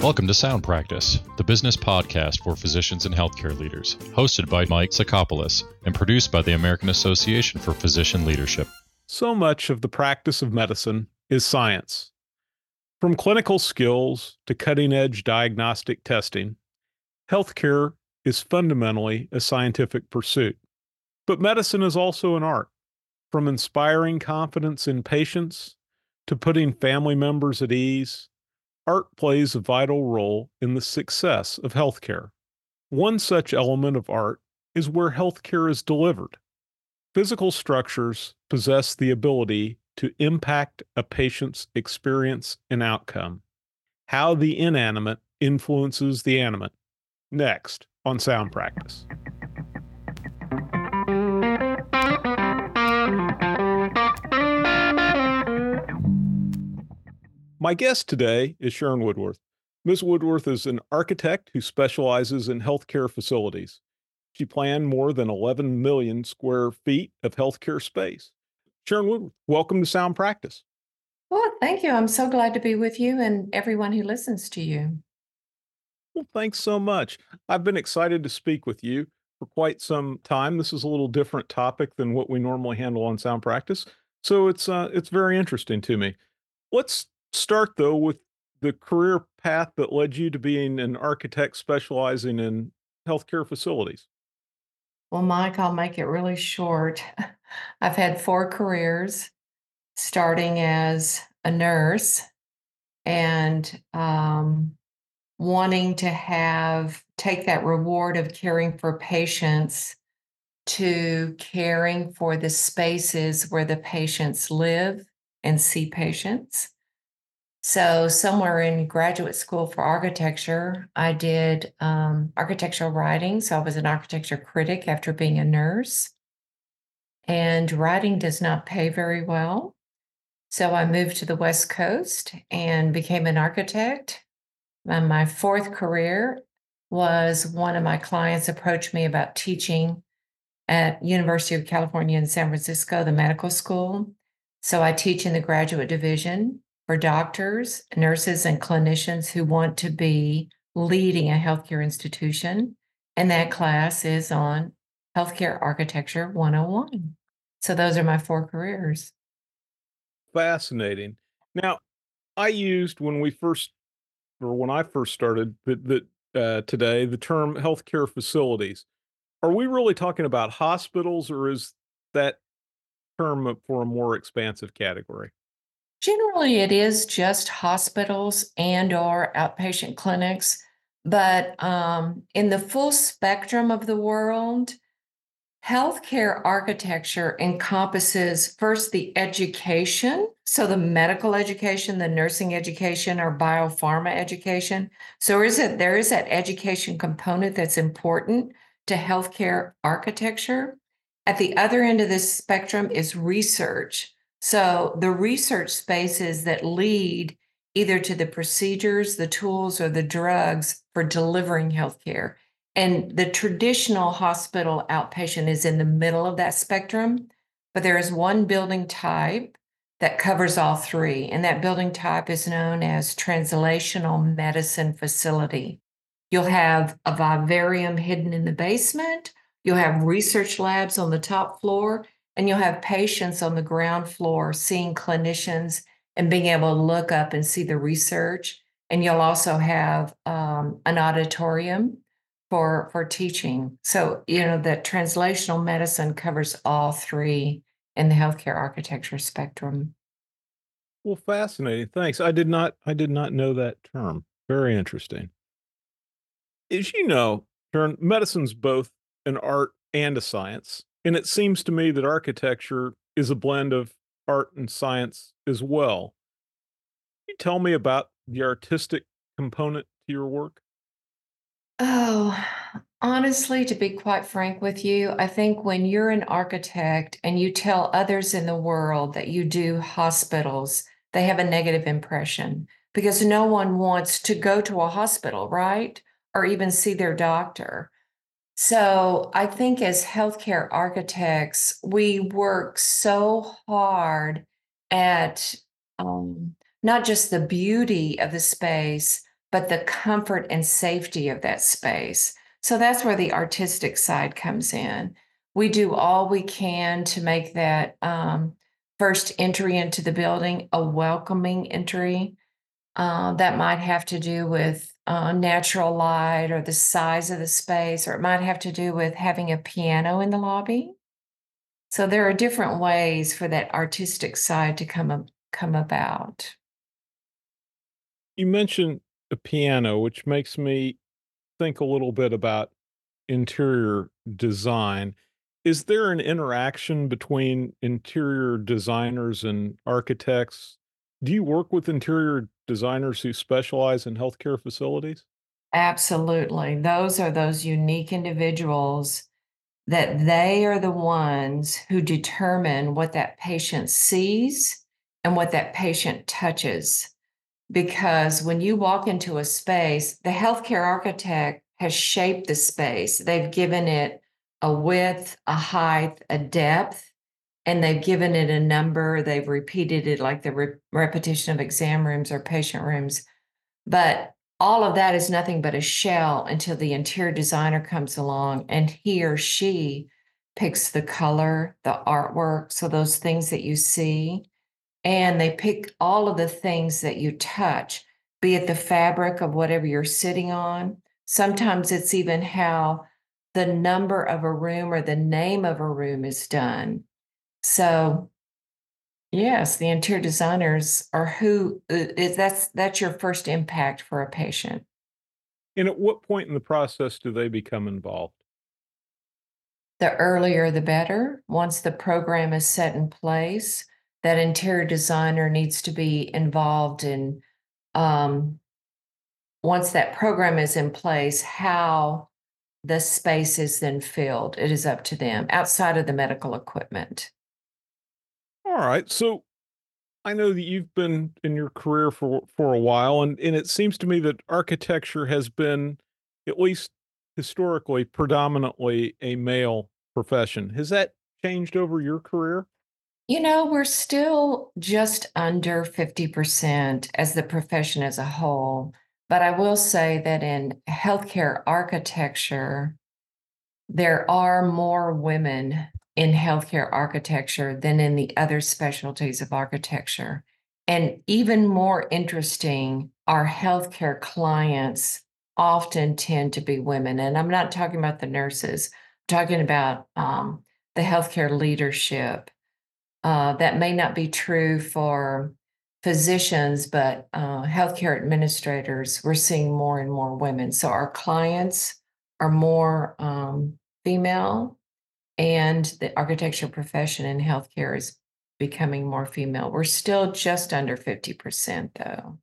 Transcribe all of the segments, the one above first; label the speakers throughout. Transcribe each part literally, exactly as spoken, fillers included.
Speaker 1: Welcome to Sound Practice, the business podcast for physicians and healthcare leaders, hosted by Mike Sakopoulos and produced by the American Association for Physician Leadership.
Speaker 2: So much of the practice of medicine is science. From clinical skills to cutting-edge diagnostic testing, healthcare is fundamentally a scientific pursuit. But medicine is also an art, from inspiring confidence in patients to putting family members at ease. Art plays a vital role in the success of healthcare. One such element of art is where healthcare is delivered. Physical structures possess the ability to impact a patient's experience and outcome. How the inanimate influences the animate. Next on Sound Practice. My guest today is Sharon Woodworth. Miz Woodworth is an architect who specializes in healthcare facilities. She planned more than eleven million square feet of healthcare space. Sharon Woodworth, welcome to Sound Practice.
Speaker 3: Well, thank you. I'm so glad to be with you and everyone who listens to you.
Speaker 2: Well, thanks so much. I've been excited to speak with you for quite some time. This is a little different topic than what we normally handle on Sound Practice, so it's uh, it's very interesting to me. Let's start, though, with the career path that led you to being an architect specializing in healthcare facilities.
Speaker 3: Well, Mike, I'll make it really short. I've had four careers, starting as a nurse and um, wanting to have take that reward of caring for patients to caring for the spaces where the patients live and see patients. So somewhere in graduate school for architecture, I did um, architectural writing. So I was an architecture critic after being a nurse. And writing does not pay very well. So I moved to the West Coast and became an architect. And my fourth career was one of my clients approached me about teaching at University of California in San Francisco, the medical school. So I teach in the graduate division for doctors, nurses, and clinicians who want to be leading a healthcare institution. And that class is on Healthcare Architecture one oh one. So those are my four careers.
Speaker 2: Fascinating. Now, I used when we first, or when I first started that, that uh, today, the term healthcare facilities. Are we really talking about hospitals, or is that term for a more expansive category?
Speaker 3: Generally, it is just hospitals and or outpatient clinics, but um, in the full spectrum of the world, healthcare architecture encompasses first the education, so the medical education, the nursing education, or biopharma education. So is it there is that education component that's important to healthcare architecture. At the other end of this spectrum is research. So the research spaces that lead either to the procedures, the tools, or the drugs for delivering healthcare. And the traditional hospital outpatient is in the middle of that spectrum, but there is one building type that covers all three. And that building type is known as translational medicine facility. You'll have a vivarium hidden in the basement. You'll have research labs on the top floor, and you'll have patients on the ground floor seeing clinicians and being able to look up and see the research. And you'll also have um, an auditorium for, for teaching. So, you know, that translational medicine covers all three in the healthcare architecture spectrum.
Speaker 2: Well, fascinating. Thanks. I did not I did not know that term. Very interesting. As you know, Sharon, medicine's both an art and a science. And it seems to me that architecture is a blend of art and science as well. Can you tell me about the artistic component to your work?
Speaker 3: Oh, honestly, to be quite frank with you, I think when you're an architect and you tell others in the world that you do hospitals, they have a negative impression because no one wants to go to a hospital, right? Or even see their doctor. So I think as healthcare architects, we work so hard at um, not just the beauty of the space, but the comfort and safety of that space. So that's where the artistic side comes in. We do all we can to make that um, first entry into the building a welcoming entry. Uh, that might have to do with uh, natural light or the size of the space, or it might have to do with having a piano in the lobby. So there are different ways for that artistic side to come, come about.
Speaker 2: You mentioned a piano, which makes me think a little bit about interior design. Is there an interaction between interior designers and architects? Do you work with interior designers who specialize in healthcare facilities?
Speaker 3: Absolutely. Those are those unique individuals that they are the ones who determine what that patient sees and what that patient touches. Because when you walk into a space, the healthcare architect has shaped the space. They've given it a width, a height, a depth, and they've given it a number. They've repeated it like the re- repetition of exam rooms or patient rooms. But all of that is nothing but a shell until the interior designer comes along and he or she picks the color, the artwork, so those things that you see, and they pick all of the things that you touch, be it the fabric of whatever you're sitting on. Sometimes it's even how the number of a room or the name of a room is done. So yes, the interior designers are who is that's that's your first impact for a patient.
Speaker 2: And at what point in the process do they become involved?
Speaker 3: The earlier the better. Once the program is set in place, that interior designer needs to be involved in um, once that program is in place, how the space is then filled. It is up to them outside of the medical equipment.
Speaker 2: All right. So I know that you've been in your career for for a while, and and it seems to me that architecture has been, at least historically, predominantly a male profession. Has that changed over your career?
Speaker 3: You know, we're still just under fifty percent as the profession as a whole. But I will say that in healthcare architecture, there are more women in healthcare architecture than in the other specialties of architecture. And even more interesting, our healthcare clients often tend to be women. And I'm not talking about the nurses, I'm talking about um, the healthcare leadership. Uh, that may not be true for physicians, but uh, healthcare administrators, we're seeing more and more women. So our clients are more um, female, and the architecture profession in healthcare is becoming more female. We're still just under fifty percent, though.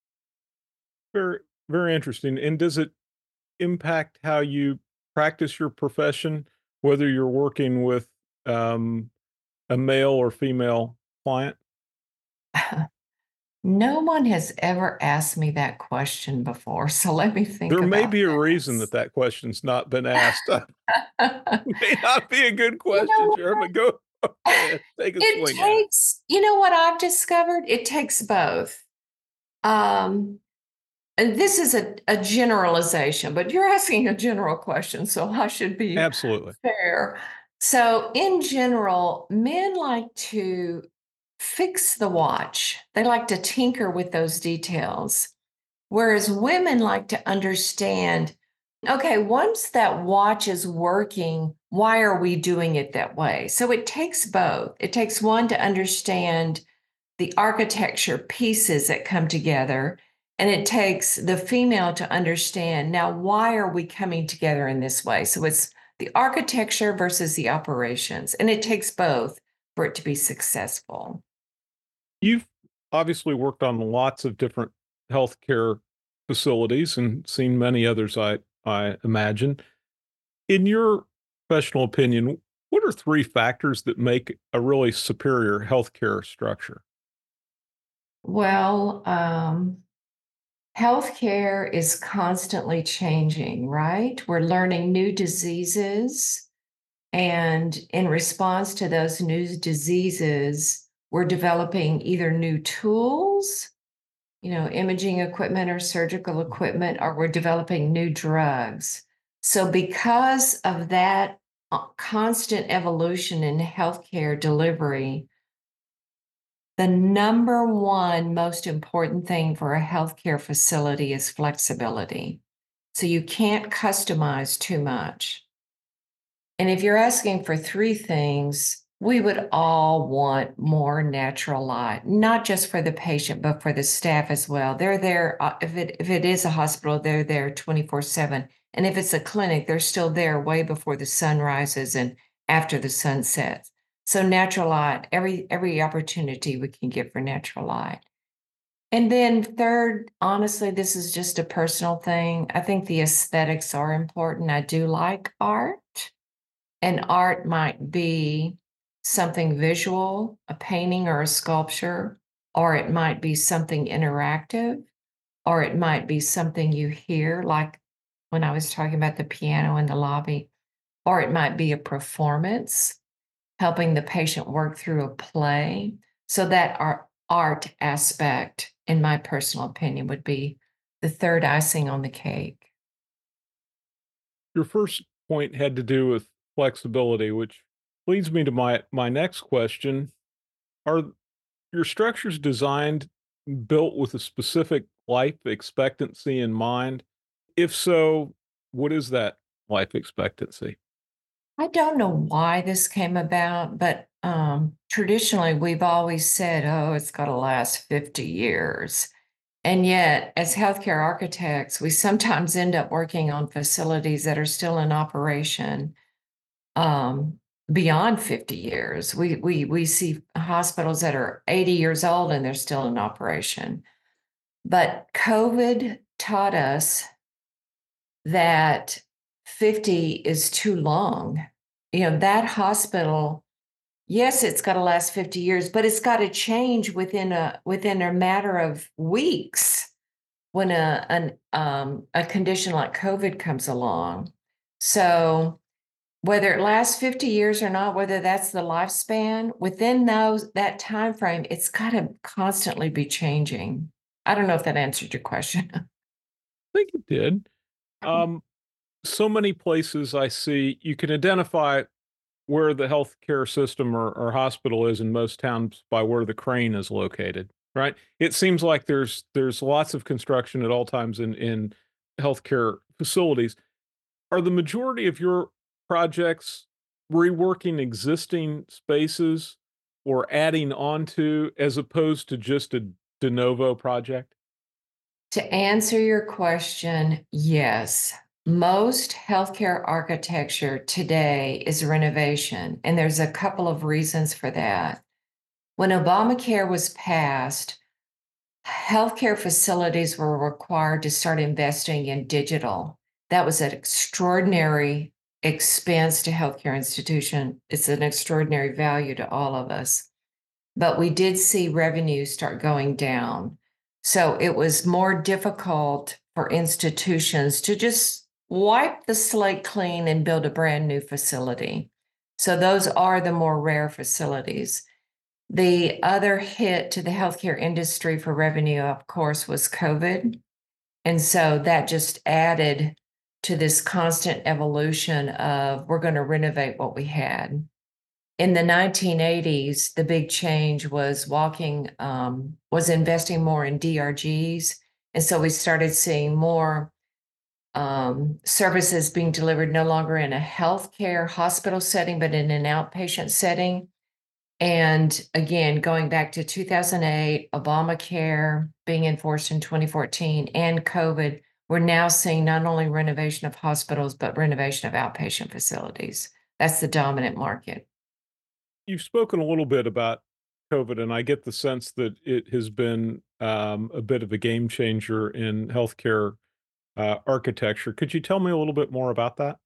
Speaker 2: Very, very interesting. And does it impact how you practice your profession, whether you're working with um, a male or female client?
Speaker 3: No one has ever asked me that question before, so let me think
Speaker 2: There may
Speaker 3: about
Speaker 2: be a reason
Speaker 3: this.
Speaker 2: that that question's not been asked. May not be a good
Speaker 3: You
Speaker 2: question,
Speaker 3: know
Speaker 2: Sharon, but go ahead, take a
Speaker 3: It
Speaker 2: swing at it.
Speaker 3: takes, you know what I've discovered? It takes both. Um, and this is a, a generalization, but you're asking a general question, so I should be
Speaker 2: Absolutely.
Speaker 3: fair. So, in general, men like to fix the watch, they like to tinker with those details, whereas women like to understand, okay, once that watch is working, why are we doing it that way? So it takes both. It takes one to understand the architecture pieces that come together, and it takes the female to understand, now, why are we coming together in this way? So it's the architecture versus the operations, and it takes both for it to be successful.
Speaker 2: You've obviously worked on lots of different healthcare facilities and seen many others, I I imagine. In your professional opinion, what are three factors that make a really superior healthcare structure?
Speaker 3: Well, um, healthcare is constantly changing, right? We're learning new diseases, and in response to those new diseases, we're developing either new tools, you know, imaging equipment or surgical equipment, or we're developing new drugs. So because of that uh, constant evolution in healthcare delivery, the number one most important thing for a healthcare facility is flexibility. So you can't customize too much. And if you're asking for three things, we would all want more natural light, not just for the patient, but for the staff as well. They're there, uh, if it if it is a hospital, they're there twenty-four seven. And if it's a clinic, they're still there way before the sun rises and after the sun sets. So natural light, every every opportunity we can get for natural light. And then third, honestly, this is just a personal thing. I think the aesthetics are important. I do like art. And art might be something visual, a painting or a sculpture, or it might be something interactive, or it might be something you hear, like when I was talking about the piano in the lobby, or it might be a performance, helping the patient work through a play. So that art, art aspect, in my personal opinion, would be the third icing on the cake.
Speaker 2: Your first point had to do with flexibility, which leads me to my my next question. Are your structures designed built with a specific life expectancy in mind? If so, what is that life expectancy?
Speaker 3: I don't know why this came about, but um, traditionally we've always said, oh, it's got to last fifty years. And yet, as healthcare architects, we sometimes end up working on facilities that are still in operation um, beyond fifty years. We, we, we see hospitals that are eighty years old and they're still in operation. But COVID taught us that fifty is too long. You know, that hospital, yes, it's got to last fifty years, but it's got to change within a within a matter of weeks when a an um, a condition like COVID comes along. So whether it lasts fifty years or not, whether that's the lifespan, within those that time frame, it's got to constantly be changing. I don't know if that answered your question.
Speaker 2: I think it did. Um, so many places I see you can identify where the healthcare system or, or hospital is in most towns by where the crane is located, right? It seems like there's there's lots of construction at all times in in healthcare facilities. Are the majority of your projects reworking existing spaces or adding onto as opposed to just a de novo project?
Speaker 3: To answer your question, yes. Most healthcare architecture today is renovation, and there's a couple of reasons for that. When Obamacare was passed, healthcare facilities were required to start investing in digital. That was an extraordinary expense to healthcare institution. It's an extraordinary value to all of us. But we did see revenue start going down. So it was more difficult for institutions to just wipe the slate clean and build a brand new facility. So those are the more rare facilities. The other hit to the healthcare industry for revenue, of course, was COVID. And so that just added to this constant evolution of we're going to renovate what we had. In the nineteen eighties, the big change was walking, um, was investing more in D R Gs. And so we started seeing more um, services being delivered no longer in a healthcare hospital setting, but in an outpatient setting. And again, going back to two thousand eight, Obamacare being enforced in twenty fourteen and COVID, we're now seeing not only renovation of hospitals, but renovation of outpatient facilities. That's the dominant market.
Speaker 2: You've spoken a little bit about COVID, and I get the sense that it has been um, a bit of a game changer in healthcare uh, architecture. Could you tell me a little bit more about that?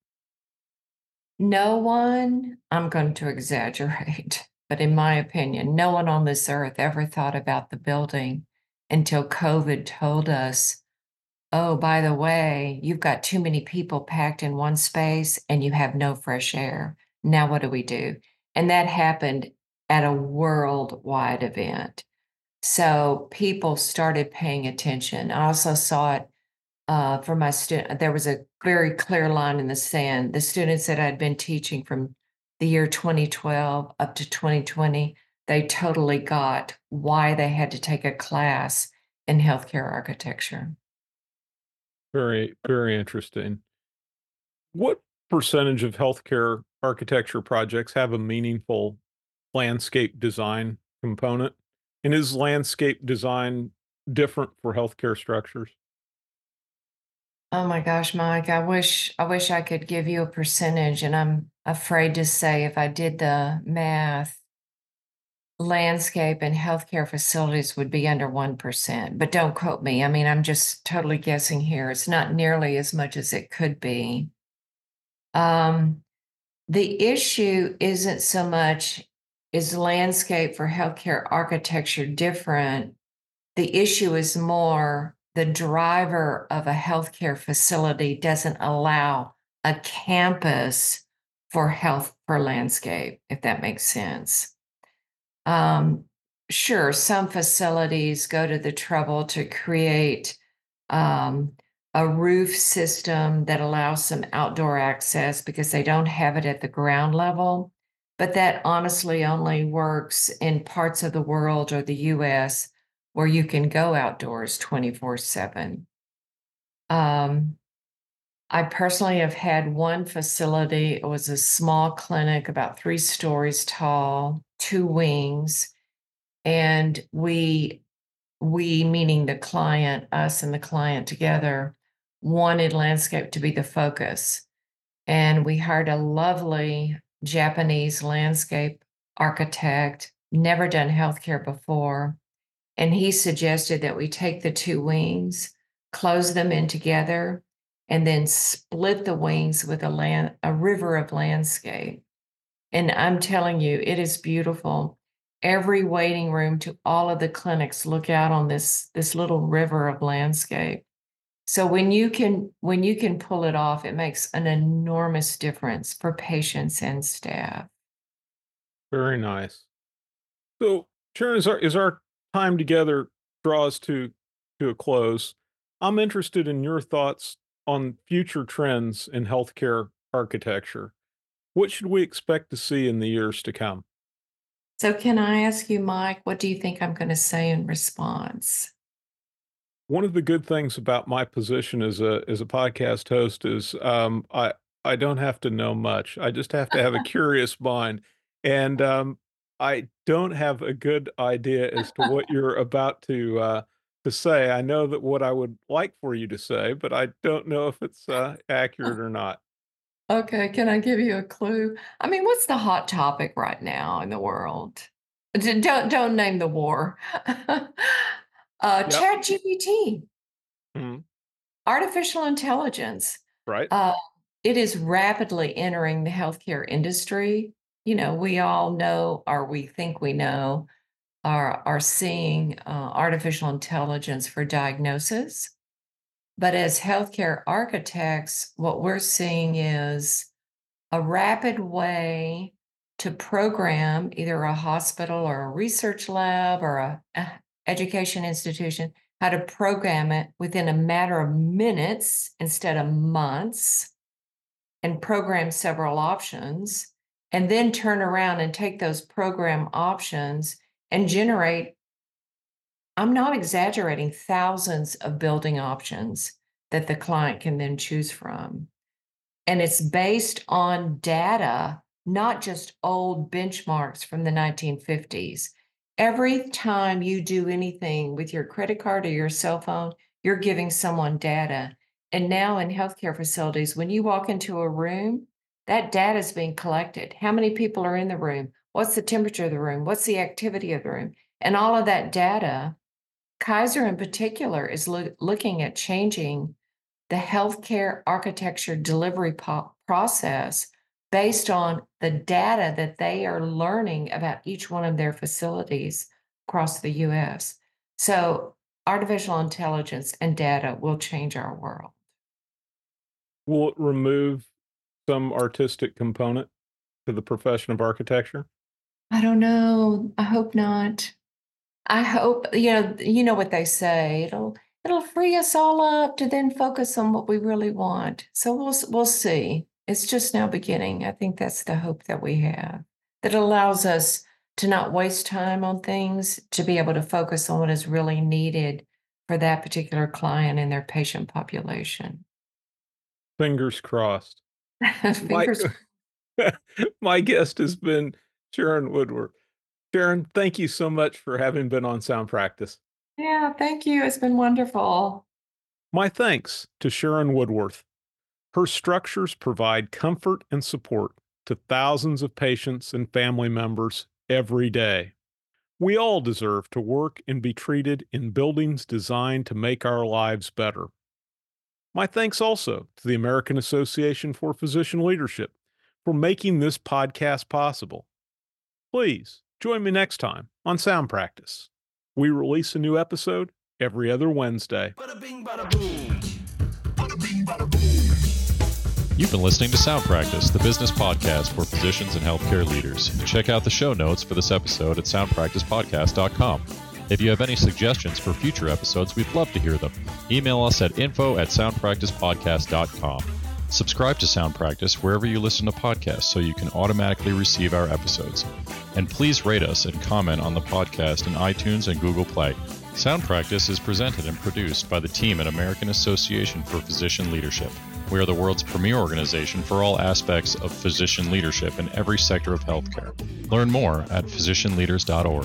Speaker 3: No one, I'm going to exaggerate, but in my opinion, no one on this earth ever thought about the building until COVID told us, oh, by the way, you've got too many people packed in one space and you have no fresh air. Now, what do we do? And that happened at a worldwide event. So people started paying attention. I also saw it uh, for my student. There was a very clear line in the sand. The students that I'd been teaching from the year twenty twelve up to twenty twenty, they totally got why they had to take a class in healthcare architecture.
Speaker 2: Very, very interesting. What percentage of healthcare architecture projects have a meaningful landscape design component? And is landscape design different for healthcare structures?
Speaker 3: Oh my gosh, Mike, I wish I wish I could give you a percentage, and I'm afraid to say if I did the math, landscape and healthcare facilities would be under one percent. But don't quote me. I mean, I'm just totally guessing here. It's not nearly as much as it could be. Um, the issue isn't so much is landscape for healthcare architecture different. The issue is more the driver of a healthcare facility doesn't allow a campus for health for landscape, if that makes sense. Um, sure, some facilities go to the trouble to create um, a roof system that allows some outdoor access because they don't have it at the ground level. But that honestly only works in parts of the world or the U S where you can go outdoors twenty-four seven. Um, I personally have had one facility, it was a small clinic, about three stories tall, two wings, and we we meaning the client, us and the client together, wanted landscape to be the focus. And we hired a lovely Japanese landscape architect, never done healthcare before. And he suggested that we take the two wings, close them in together, and then split the wings with a land a river of landscape. And I'm telling you, it is beautiful. Every waiting room to all of the clinics look out on this this little river of landscape. So when you can when you can pull it off, it makes an enormous difference for patients and staff.
Speaker 2: Very nice. So, Sharon, as our, as our time together draws to to a close, I'm interested in your thoughts on future trends in healthcare architecture. What should we expect to see in the years to come?
Speaker 3: So can I ask you, Mike, what do you think I'm going to say in response?
Speaker 2: One of the good things about my position as a as a podcast host is um, I I don't have to know much. I just have to have a curious mind, and um, I don't have a good idea as to what you're about to uh, to say. I know that what I would like for you to say, but I don't know if it's uh, accurate or not.
Speaker 3: Okay, can I give you a clue? I mean, what's the hot topic right now in the world? D- Don't don't name the war. uh,
Speaker 2: Yep.
Speaker 3: ChatGPT,
Speaker 2: Mhm.
Speaker 3: artificial intelligence.
Speaker 2: Right.
Speaker 3: Uh, it is rapidly entering the healthcare industry. You know, we all know, or we think we know, are are seeing uh, artificial intelligence for diagnosis. But as healthcare architects, what we're seeing is a rapid way to program either a hospital or a research lab or a, a education institution how to program it within a matter of minutes instead of months and program several options and then turn around and take those program options and generate, I'm not exaggerating, thousands of building options that the client can then choose from. And it's based on data, not just old benchmarks from the nineteen fifties. Every time you do anything with your credit card or your cell phone, you're giving someone data. And now in healthcare facilities, when you walk into a room, that data is being collected. How many people are in the room? What's the temperature of the room? What's the activity of the room? And all of that data, Kaiser in particular is loo- looking at changing the healthcare architecture delivery po- process based on the data that they are learning about each one of their facilities across the U S. So, artificial intelligence and data will change our world.
Speaker 2: Will it remove some artistic component to the profession of architecture?
Speaker 3: I don't know. I hope not. I hope, you know, you know what they say, it'll it'll free us all up to then focus on what we really want. So we'll s- we'll see. It's just now beginning. I think that's the hope that we have. That allows us to not waste time on things, to be able to focus on what is really needed for that particular client and their patient population.
Speaker 2: Fingers crossed. My,
Speaker 3: Fingers.
Speaker 2: my guest has been Sharon Woodworth. Sharon, thank you so much for having been on Sound Practice.
Speaker 3: Yeah, thank you. It's been wonderful.
Speaker 2: My thanks to Sharon Woodworth. Her structures provide comfort and support to thousands of patients and family members every day. We all deserve to work and be treated in buildings designed to make our lives better. My thanks also to the American Association for Physician Leadership for making this podcast possible. Please join me next time on Sound Practice. We release a new episode every other Wednesday.
Speaker 4: Bada bing, bada boom. Bada bing, bada boom.
Speaker 1: You've been listening to Sound Practice, the business podcast for physicians and healthcare leaders. Check out the show notes for this episode at sound practice podcast dot com. If you have any suggestions for future episodes, we'd love to hear them. Email us at info at sound practice podcast dot com. Subscribe to Sound Practice wherever you listen to podcasts so you can automatically receive our episodes. And please rate us and comment on the podcast in iTunes and Google Play. Sound Practice is presented and produced by the team at American Association for Physician Leadership. We are the world's premier organization for all aspects of physician leadership in every sector of healthcare. Learn more at physician leaders dot org.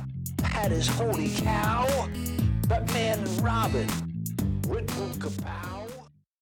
Speaker 4: Had his holy cow, Batman and Robin, Red Bull Kapow.